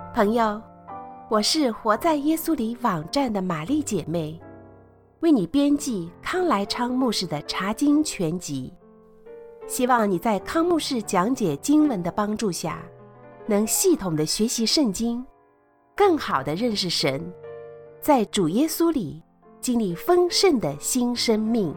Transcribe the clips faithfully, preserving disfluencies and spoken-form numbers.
朋友，我是活在耶稣里网站的玛丽姐妹，为你编辑康来昌牧师的查经全集，希望你在康牧师讲解经文的帮助下，能系统的学习圣经，更好的认识神，在主耶稣里经历丰盛的新生命。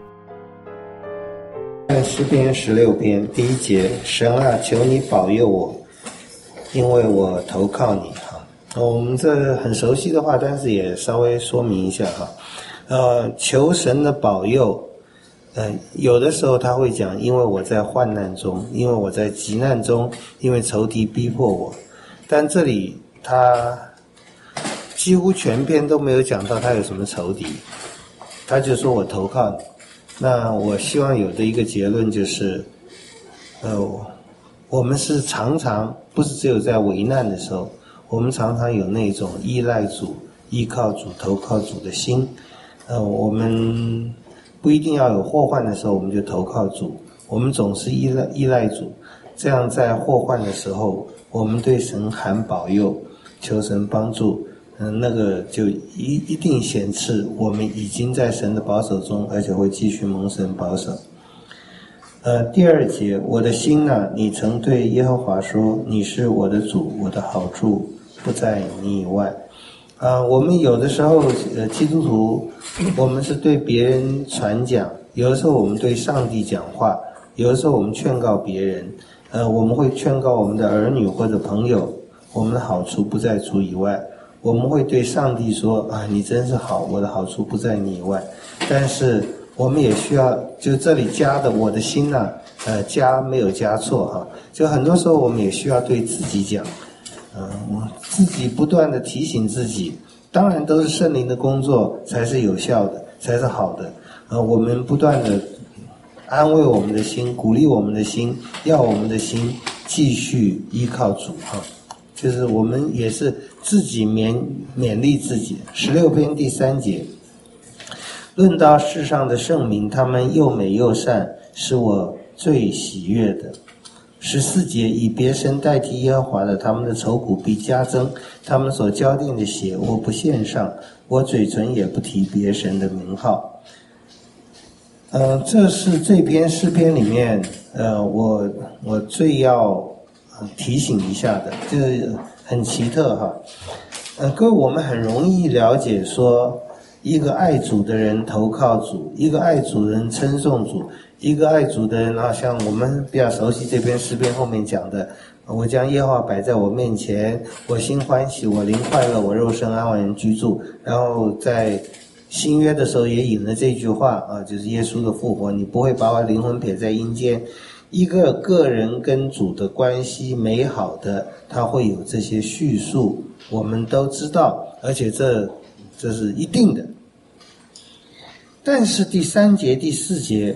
诗篇十六篇第一节，神啊，求你保佑我，因为我投靠你哈。我们这很熟悉的话，但是也稍微说明一下哈。呃，求神的保佑，呃，有的时候他会讲，因为我在患难中，因为我在急难中，因为仇敌逼迫我。但这里他几乎全篇都没有讲到他有什么仇敌，他就说我投靠你。那我希望有的一个结论就是，呃，我们是常常不是只有在危难的时候，我们常常有那种依赖主、依靠主、投靠主的心。呃，我们不一定要有祸患的时候我们就投靠主，我们总是依赖依赖主，这样在祸患的时候，我们对神喊保佑，求神帮助。嗯，那个就一一定显示我们已经在神的保守中，而且会继续蒙神保守。呃，第二节，我的心啊，你曾对耶和华说，你是我的主，我的好处不在你以外。啊、呃，我们有的时候，呃，基督徒，我们是对别人传讲，有的时候我们对上帝讲话，有的时候我们劝告别人，呃，我们会劝告我们的儿女或者朋友，我们的好处不在主以外。我们会对上帝说啊，你真是好，我的好处不在你以外。但是我们也需要，就这里加的我的心呢、啊，呃，加没有加错哈。就很多时候我们也需要对自己讲，嗯、呃，自己不断的提醒自己，当然都是圣灵的工作才是有效的，才是好的。呃，我们不断的安慰我们的心，鼓励我们的心，要我们的心继续依靠主哈。就是我们也是自己勉勉励自己。十六篇第三节，论到世上的圣民，他们又美又善，是我最喜悦的。十四节，以别神代替耶和华的，他们的愁苦必加增，他们所交定的血我不献上，我嘴唇也不提别神的名号。呃，这是这篇诗篇里面，呃，我我最要提醒一下的，这很奇特哈。呃，各位，我们很容易了解说，一个爱主的人投靠主，一个爱主的人称颂主，一个爱主的人啊，像我们比较熟悉这篇诗篇后面讲的，我将耶和华摆在我面前，我心欢喜，我灵快乐，我肉身安稳居住。然后在新约的时候也引了这句话啊，就是耶稣的复活，你不会把我灵魂撇在阴间。一个个人跟主的关系美好的，他会有这些叙述，我们都知道，而且这这是一定的。但是第三节、第四节，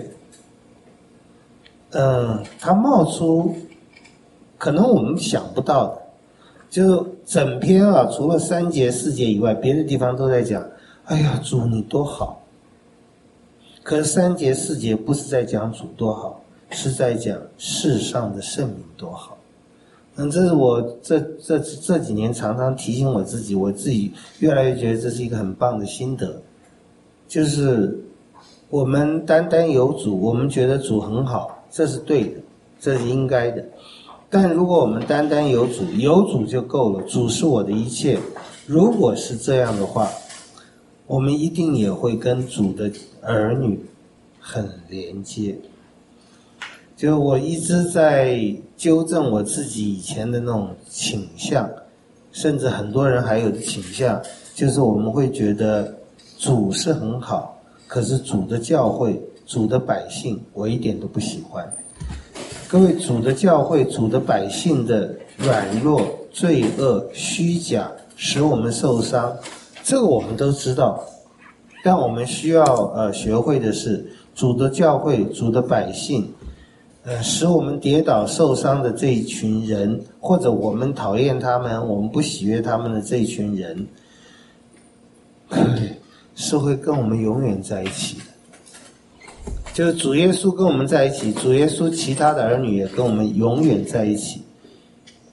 嗯，它冒出可能我们想不到的，就整篇啊，除了三节、四节以外，别的地方都在讲，哎呀，主你多好。可是三节、四节不是在讲主多好，是在讲世上的圣民多好。嗯，这是我这这这几年常常提醒我自己，我自己越来越觉得这是一个很棒的心得，就是我们单单有主，我们觉得主很好，这是对的，这是应该的。但如果我们单单有主，有主就够了，主是我的一切，如果是这样的话，我们一定也会跟主的儿女很连接。就我一直在纠正我自己以前的那种倾向，甚至很多人还有的倾向，就是我们会觉得主是很好，可是主的教会、主的百姓我一点都不喜欢。各位，主的教会、主的百姓的软弱、罪恶、虚假使我们受伤，这个我们都知道。但我们需要呃学会的是，主的教会、主的百姓呃，使我们跌倒受伤的这一群人，或者我们讨厌他们，我们不喜悦他们的这一群人，是会跟我们永远在一起的。就是主耶稣跟我们在一起，主耶稣其他的儿女也跟我们永远在一起。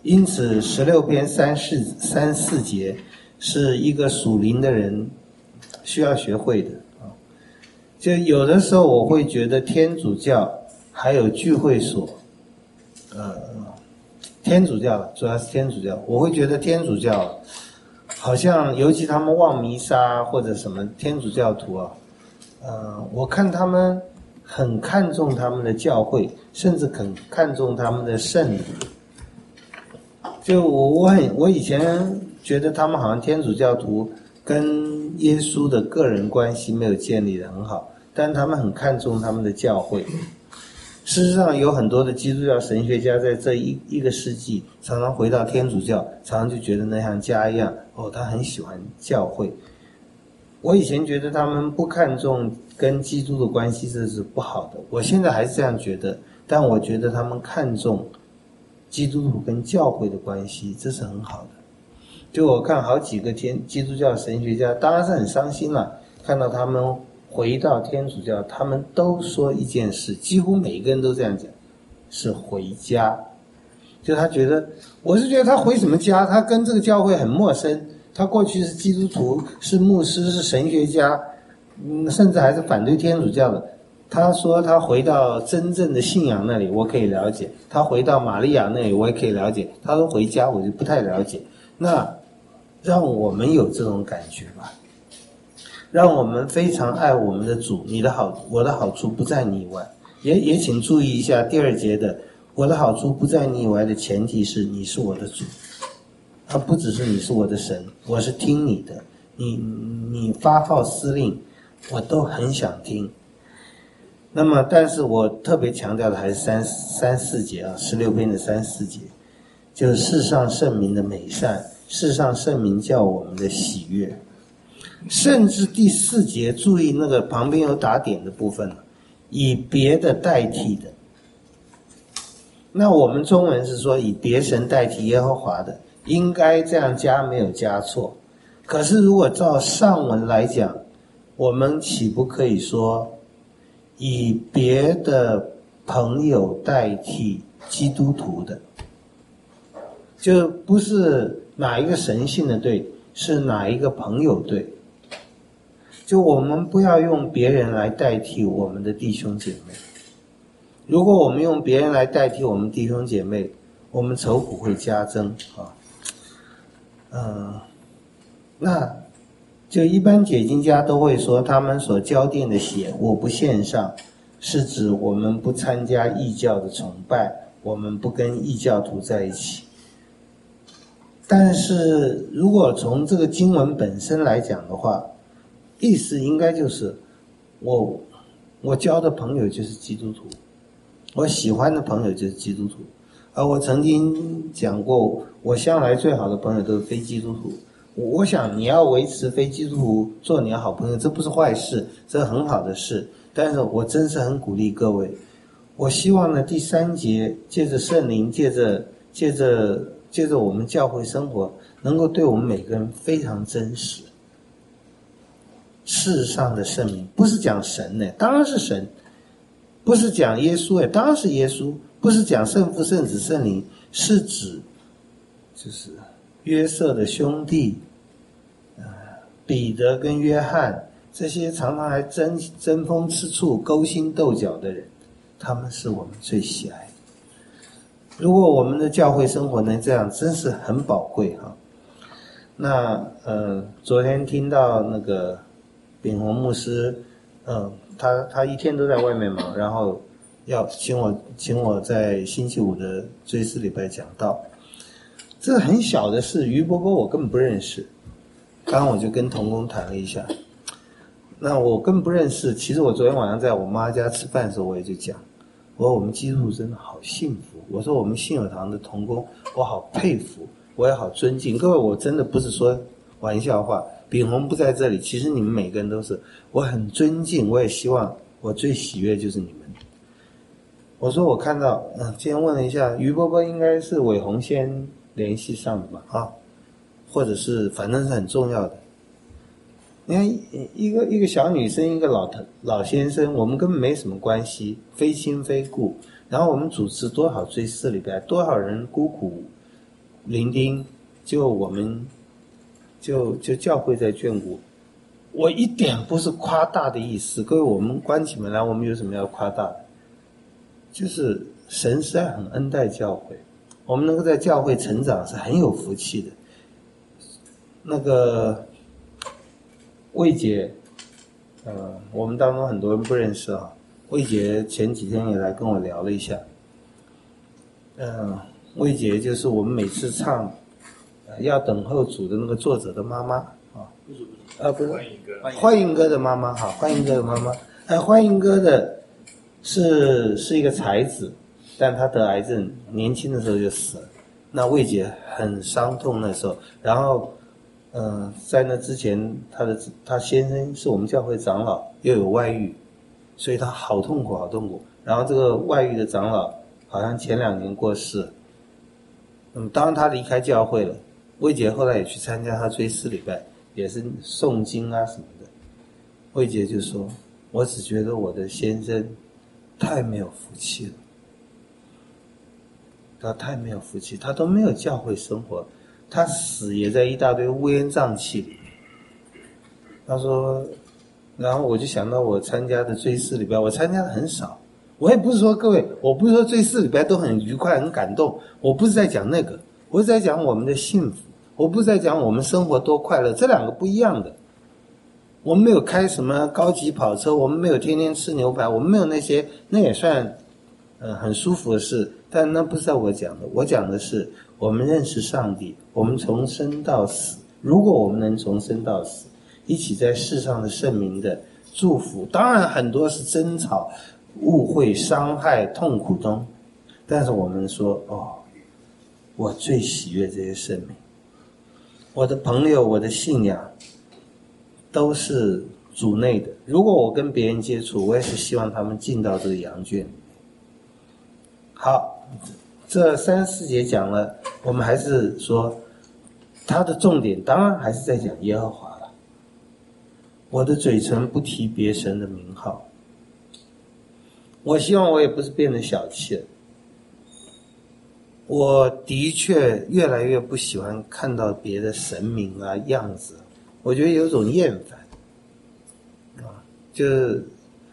因此十六篇三四三四节是一个属灵的人需要学会的啊。就有的时候我会觉得天主教还有聚会所，呃，天主教主要是天主教，我会觉得天主教好像尤其他们望弥撒或者什么天主教徒啊，呃，我看他们很看重他们的教会，甚至很看重他们的圣礼。就我我很我以前觉得他们好像天主教徒跟耶稣的个人关系没有建立得很好，但他们很看重他们的教会。事实上有很多的基督教神学家在这一一个世纪常常回到天主教，常常就觉得那像家一样，哦，他很喜欢教会。我以前觉得他们不看重跟基督的关系，这是不好的，我现在还是这样觉得，但我觉得他们看重基督徒跟教会的关系，这是很好的。就我看好几个天基督教神学家，当然是很伤心了，看到他们回到天主教，他们都说一件事，几乎每一个人都这样讲，是回家。就他觉得，我是觉得他回什么家？他跟这个教会很陌生，他过去是基督徒，是牧师，是神学家，嗯，甚至还是反对天主教的。他说他回到真正的信仰那里，我可以了解；他回到玛利亚那里，我也可以了解。他说回家，我就不太了解。那让我们有这种感觉吧，让我们非常爱我们的主。你的好，我的好处不在你以外。也也请注意一下第二节的，我的好处不在你以外的前提是你是我的主，而不只是你是我的神，我是听你的。你你发号施令，我都很想听。那么，但是我特别强调的还是三三四节啊，十六篇的三四节，就是世上圣民的美善，世上圣民叫我们的喜悦。甚至第四节，注意那个旁边有打点的部分，以别的代替的。那我们中文是说以别神代替耶和华的，应该这样加，没有加错。可是如果照上文来讲，我们岂不可以说以别的朋友代替基督徒的？就不是哪一个神性的对，是哪一个朋友对。就我们不要用别人来代替我们的弟兄姐妹。如果我们用别人来代替我们弟兄姐妹，我们愁苦会加增啊。嗯，那就一般解经家都会说，他们所交奠的血，我不献上，是指我们不参加异教的崇拜，我们不跟异教徒在一起。但是如果从这个经文本身来讲的话，意思应该就是我我交的朋友就是基督徒，我喜欢的朋友就是基督徒。而我曾经讲过，我向来最好的朋友都是非基督徒。我想你要维持非基督徒做你的好朋友，这不是坏事，这是很好的事。但是我真是很鼓励各位，我希望呢第三节借着圣灵，借着借着借着我们教会生活，能够对我们每个人非常真实。世上的圣名不是讲神呢，当然是神；不是讲耶稣哎，当然是耶稣；不是讲圣父、圣子、圣灵，是指就是约瑟的兄弟，呃，彼得跟约翰这些常常还争争风吃醋、勾心斗角的人，他们是我们最喜爱的。如果我们的教会生活能这样，真是很宝贵哈。那呃，昨天听到那个秉宏牧师，嗯，他他一天都在外面忙，然后要请我请我在星期五的追思礼拜讲道。这很小的事，于伯伯我根本不认识。刚刚我就跟同工谈了一下，那我根本不认识。其实我昨天晚上在我妈家吃饭的时候，我也就讲，我说我们基督徒真的好幸福。我说我们信友堂的同工，我好佩服，我也好尊敬。各位，我真的不是说玩笑话。秉宏不在这里，其实你们每个人都是，我很尊敬，我也希望我最喜悦就是你们。我说我看到，嗯，今天问了一下，于伯伯应该是伟宏先联系上的吧，啊，或者是反正是很重要的。你看一个一个小女生，一个老老先生，我们根本没什么关系，非亲非故。然后我们主持多少追思礼拜，多少人孤苦伶仃，就我们就就教会在眷顾。我一点不是夸大的意思，各位，我们关起门来，我们有什么要夸大的？就是神实在很恩待教会，我们能够在教会成长是很有福气的。那个魏姐，呃，我们当中很多人不认识啊。魏姐前几天也来跟我聊了一下，嗯、呃，魏姐就是我们每次唱、呃、要等候主的那个作者的妈妈啊， 不是不是， 啊不是， 欢迎哥， 欢迎哥的妈妈，好，欢迎哥的妈妈，哎，欢迎哥的是是一个才子，但他得癌症，年轻的时候就死了。那魏姐很伤痛那时候，然后，嗯、呃，在那之前，他的他先生是我们教会长老，又有外遇，所以他好痛苦，好痛苦。然后这个外遇的长老好像前两年过世，那么当他离开教会了，魏姐后来也去参加他追思礼拜，也是诵经啊什么的。魏姐就说：“我只觉得我的先生太没有福气了。”他太没有福气，他都没有教会生活，他死也在一大堆乌烟瘴气里。他说，然后我就想到我参加的追思礼拜，我参加的很少。我也不是说各位，我不是说追思礼拜都很愉快、很感动，我不是在讲那个，我是在讲我们的幸福，我不是在讲我们生活多快乐，这两个不一样的。我们没有开什么高级跑车，我们没有天天吃牛排，我们没有那些，那也算呃很舒服的事。但那不是我讲的，我讲的是我们认识上帝，我们从生到死，如果我们能从生到死，一起在世上的圣名的祝福，当然很多是争吵、误会、伤害、痛苦中，但是我们说，哦，我最喜悦这些圣名，我的朋友，我的信仰都是主内的，如果我跟别人接触，我也是希望他们进到这个羊圈。好，这三四节讲了，我们还是说它的重点当然还是在讲耶和华了。我的嘴唇不提别神的名号，我希望我也不是变得小气了。我的确越来越不喜欢看到别的神明啊样子，我觉得有种厌烦啊，就是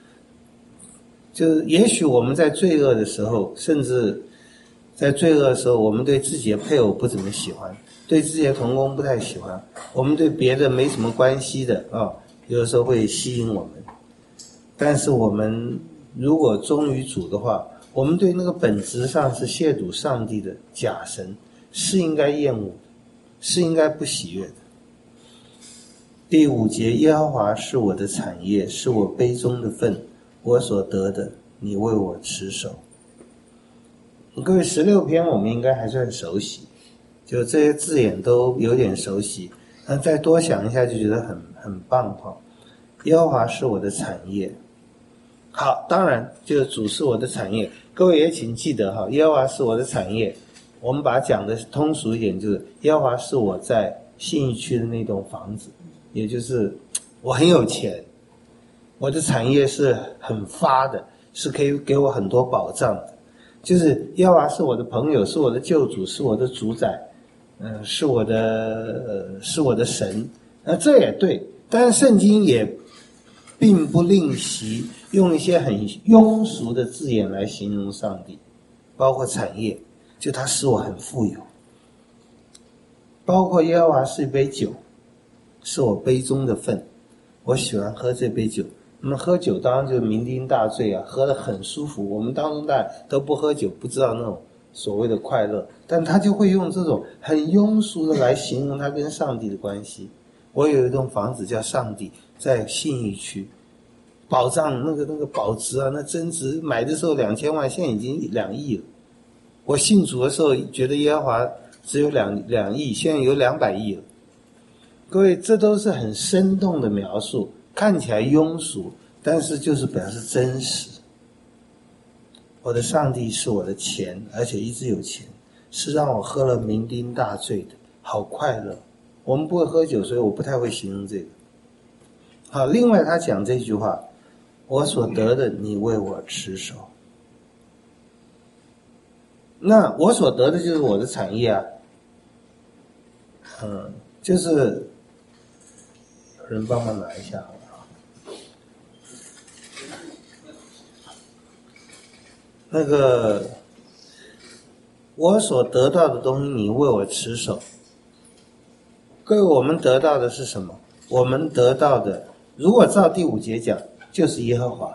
就是也许我们在罪恶的时候，甚至在罪恶的时候，我们对自己的配偶不怎么喜欢，对自己的同工不太喜欢，我们对别的没什么关系的啊，有的时候会吸引我们。但是我们如果忠于主的话，我们对那个本质上是亵渎上帝的假神是应该厌恶的，是应该不喜悦的。第五节，耶和华是我的产业，是我杯中的分，我所得的，你为我持守。各位，十六篇我们应该还算熟悉，就这些字眼都有点熟悉，那再多想一下就觉得很很棒哈。耶和华是我的产业，好，当然就是主是我的产业。各位也请记得哈，耶和华是我的产业，我们把它讲的通俗一点，就是耶和华是我在信义区的那栋房子，也就是我很有钱，我的产业是很发的，是可以给我很多保障的。就是耶和华是我的朋友，是我的救主，是我的主宰，嗯、呃，是我的呃，是我的神。那这也对，但是圣经也并不吝惜用一些很庸俗的字眼来形容上帝，包括产业，就他使我很富有，包括耶和华是一杯酒，是我杯中的分，我喜欢喝这杯酒。那么喝酒当然就酩酊大醉啊，喝得很舒服。我们当中大家都不喝酒，不知道那种所谓的快乐，但他就会用这种很庸俗的来形容他跟上帝的关系。我有一栋房子叫上帝，在信义区，保障那个那个保值啊，那增值，买的时候两千万，现在已经两亿了。我信主的时候觉得耶和华只有两两亿，现在有两百亿了。各位，这都是很生动的描述。看起来庸俗，但是就是表示真实。我的上帝是我的钱，而且一直有钱，是让我喝了酩酊大醉的，好快乐。我们不会喝酒，所以我不太会形容这个。好，另外他讲这句话，我所得的你为我持守。那我所得的就是我的产业啊， 嗯，就是有人帮忙拿一下好不好？那个我所得到的东西，你为我持守。各位，我们得到的是什么？我们得到的，如果照第五节讲，就是耶和华。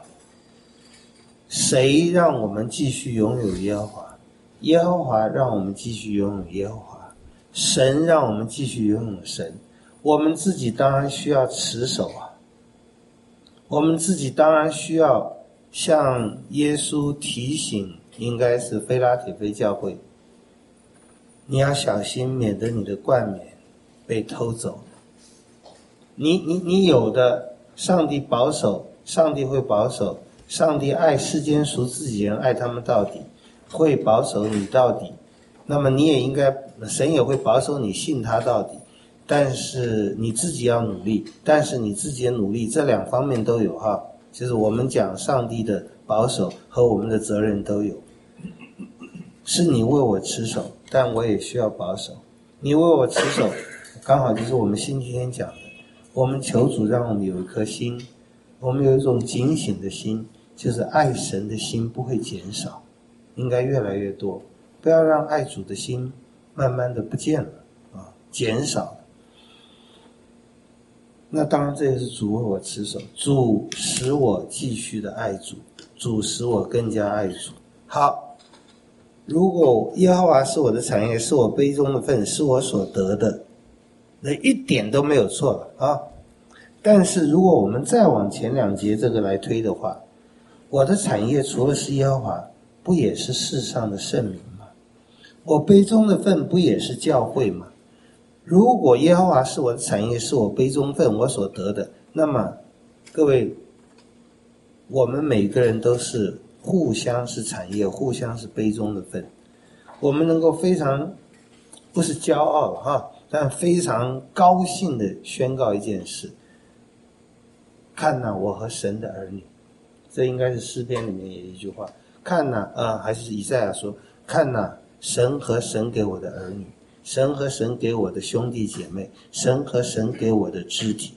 谁让我们继续拥有耶和华？耶和华让我们继续拥有耶和华。神让我们继续拥有神。我们自己当然需要持守啊。我们自己当然需要向耶稣提醒，应该是非拉铁非教会，你要小心，免得你的冠冕被偷走。你你你有的，上帝保守，上帝会保守，上帝爱世间属自己人，爱他们到底，会保守你到底。那么你也应该，神也会保守你，信他到底。但是你自己要努力，但是你自己的努力，这两方面都有哈，就是我们讲上帝的保守和我们的责任都有。是你为我持守，但我也需要保守。你为我持守，刚好就是我们星期天讲的，我们求主让我们有一颗心，我们有一种警醒的心，就是爱神的心不会减少，应该越来越多。不要让爱主的心慢慢的不见了啊，减少了。那当然这也是主为我持守，主使我继续的爱主，主使我更加爱主。好，如果耶和华是我的产业，是我杯中的份，是我所得的，那一点都没有错了啊。但是如果我们再往前两节这个来推的话，我的产业除了是耶和华，不也是世上的圣民吗？我杯中的份不也是教会吗？如果耶和华是我的产业，是我杯中份，我所得的，那么各位，我们每个人都是互相是产业，互相是杯中的份。我们能够非常不是骄傲哈，但非常高兴的宣告一件事：看哪，我和神的儿女。这应该是诗篇里面有一句话，看哪啊，还是以赛亚说，看哪，神和神给我的儿女，神和神给我的兄弟姐妹，神和神给我的肢体。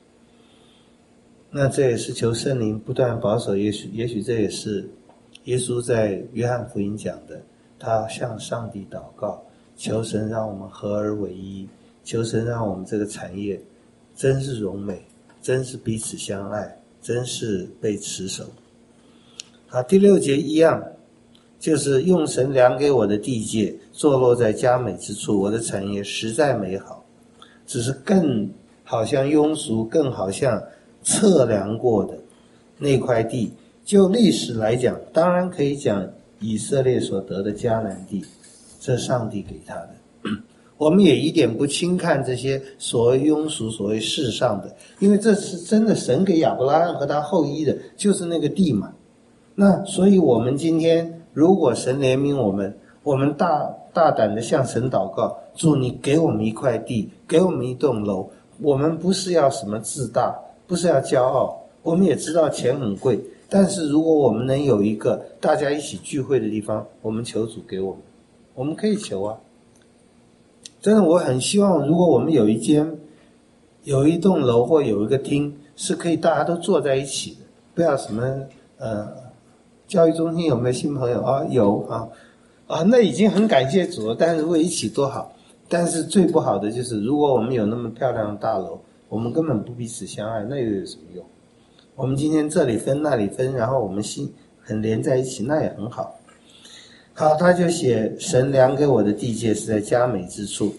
那这也是求圣灵不断保守，也许也许这也是耶稣在约翰福音讲的，他向上帝祷告，求神让我们合而为一，求神让我们这个产业真是荣美，真是彼此相爱，真是被持守。好，第六节一样，就是用神量给我的地界，坐落在佳美之处，我的产业实在美好，只是更好像庸俗，更好像测量过的那块地。就历史来讲，当然可以讲以色列所得的迦南地，这上帝给他的。我们也一点不轻看这些所谓庸俗，所谓世上的，因为这是真的神给亚伯拉罕和他后裔的，就是那个地嘛。那所以我们今天如果神怜悯我们，我们大大胆的向神祷告，主你给我们一块地，给我们一栋楼。我们不是要什么自大，不是要骄傲，我们也知道钱很贵，但是如果我们能有一个大家一起聚会的地方，我们求主给我们，我们可以求啊。真的，我很希望如果我们有一间有一栋楼或有一个厅是可以大家都坐在一起的，不要什么呃教育中心有没有新朋友啊？有啊啊，那已经很感谢主了，但是如果一起多好。但是最不好的就是如果我们有那么漂亮的大楼，我们根本不彼此相爱，那又有什么用？我们今天这里分那里分，然后我们心很连在一起，那也很好。好，他就写神量给我的地界是在佳美之处。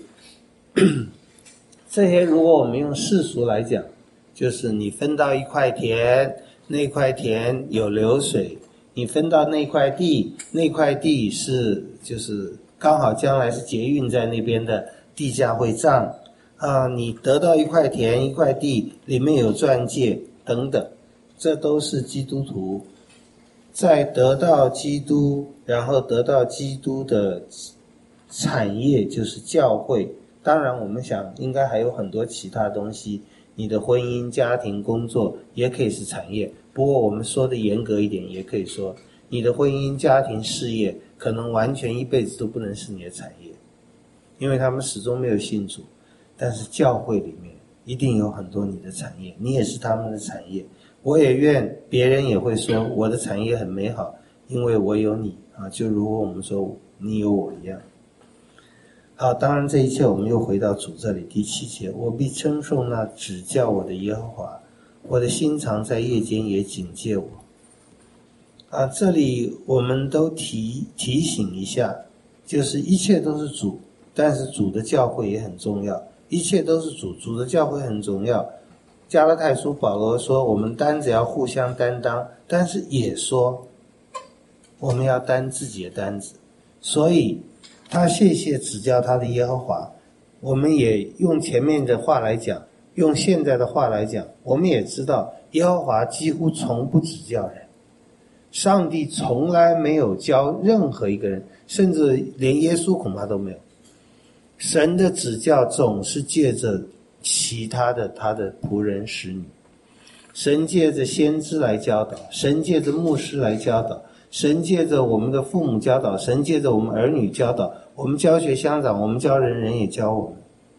这些如果我们用世俗来讲，就是你分到一块田，那块田有流水，你分到那块地，那块地是就是刚好将来是捷运在那边的地价会涨啊，你得到一块田一块地，里面有钻戒等等，这都是基督徒在得到基督，然后得到基督的产业，就是教会。当然我们想应该还有很多其他东西，你的婚姻家庭工作也可以是产业，不过我们说的严格一点，也可以说你的婚姻家庭事业可能完全一辈子都不能是你的产业，因为他们始终没有信主。 但是教会里面一定有很多你的产业，你也是他们的产业。我也愿别人也会说我的产业很美好，因为我有你啊，就如我们说你有我一样。好，当然这一切我们又回到主这里第七节，我必称颂那指教我的耶和华，我的心肠在夜间也警戒我。啊，这里我们都提提醒一下，就是一切都是主，但是主的教会也很重要，一切都是主，主的教会很重要。加拉太书保罗说我们单子要互相担当，但是也说我们要担自己的担子，所以他谢谢指教他的耶和华。我们也用前面的话来讲，用现在的话来讲，我们也知道耶和华几乎从不指教人，上帝从来没有教任何一个人，甚至连耶稣恐怕都没有。神的指教总是借着其他的他的仆人使女，神借着先知来教导，神借着牧师来教导，神借着我们的父母教导，神借着我们儿女教导，我们教学相长，我们教人，人也教我们。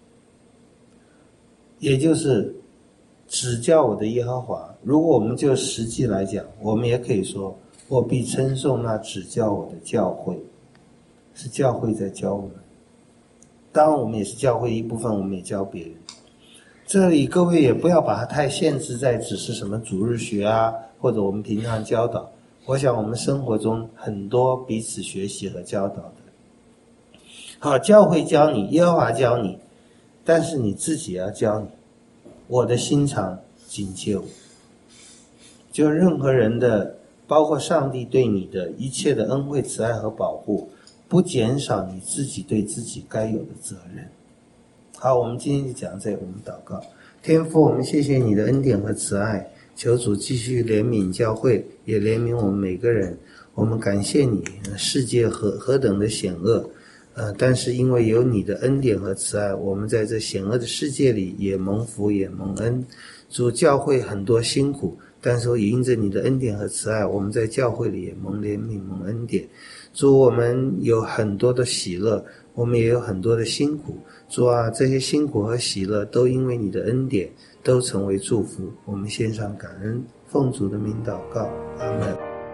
也就是指教我的耶和华，如果我们就实际来讲，我们也可以说我必称颂那指教我的教会，是教会在教我们。当然我们也是教会一部分，我们也教别人。这里各位也不要把它太限制在只是什么主日学啊，或者我们平常教导。我想我们生活中很多彼此学习和教导的。好，教会教你，耶和华教你，但是你自己要教你。我的心肠警戒我，就任何人的，包括上帝对你的一切的恩惠、慈爱和保护，不减少你自己对自己该有的责任。好，我们今天就讲这个，我们祷告。天父，我们谢谢你的恩典和慈爱，求主继续怜悯教会，也怜悯我们每个人。我们感谢你，世界何何等的险恶，呃，但是因为有你的恩典和慈爱，我们在这险恶的世界里也蒙福也蒙恩。主，教会很多辛苦，但是也因着你的恩典和慈爱，我们在教会里也蒙怜悯蒙恩典。主，我们有很多的喜乐，我们也有很多的辛苦。主啊，这些辛苦和喜乐都因为你的恩典，都成为祝福。我们献上感恩，奉主的名祷告，阿们。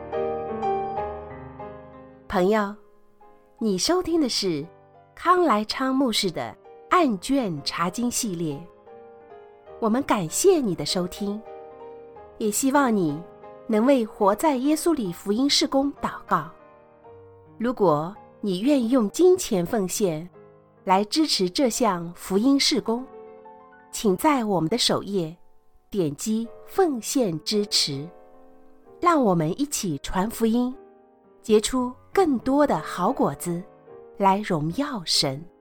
朋友，你收听的是康来昌牧师的案卷查经系列。我们感谢你的收听，也希望你能为活在耶稣里福音事工祷告。如果你愿意用金钱奉献来支持这项福音事工，请在我们的首页点击奉献支持，让我们一起传福音，结出更多的好果子，来荣耀神。